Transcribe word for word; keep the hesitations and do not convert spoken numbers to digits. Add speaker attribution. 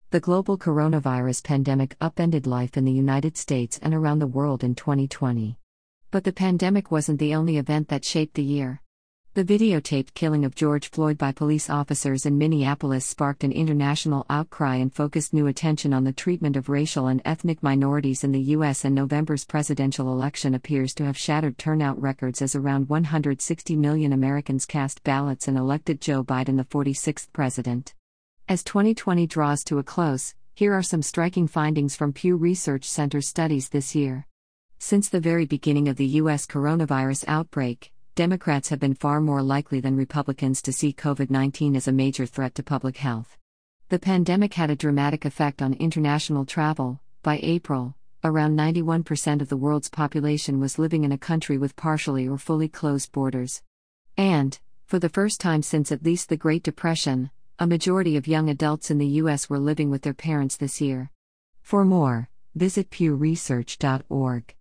Speaker 1: The global coronavirus pandemic upended life in the United States and around the world in twenty twenty. But the pandemic wasn't the only event that shaped the year. The videotaped killing of George Floyd by police officers in Minneapolis sparked an international outcry and focused new attention on the treatment of racial and ethnic minorities in the U S, and November's presidential election appears to have shattered turnout records as around one hundred sixty million Americans cast ballots and elected Joe Biden the forty-sixth president. As twenty twenty draws to a close, here are some striking findings from Pew Research Center studies this year. Since the very beginning of the U S coronavirus outbreak, Democrats have been far more likely than Republicans to see COVID nineteen as a major threat to public health. The pandemic had a dramatic effect on international travel. By April, around ninety-one percent of the world's population was living in a country with partially or fully closed borders. And, for the first time since at least the Great Depression, a majority of young adults in the U S were living with their parents this year. For more, visit pew research dot org.